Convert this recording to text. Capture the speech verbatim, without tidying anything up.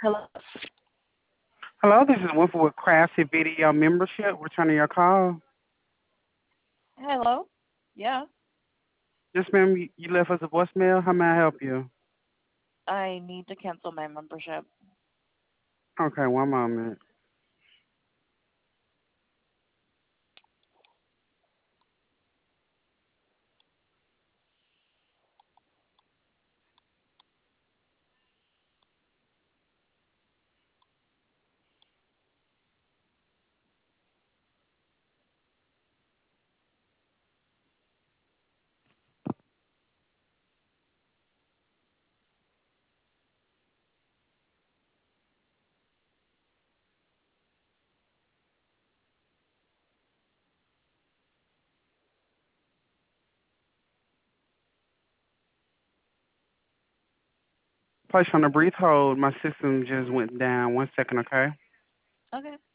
Hello. Hello, this is Winfrey with Crafty Video Membership. Returning your call. Hello. Yeah. Yes, ma'am, you you left us a voicemail. How may I help you? I need to cancel my membership. Okay, one moment. Place on a brief hold. My system just went down. One second, okay? Okay.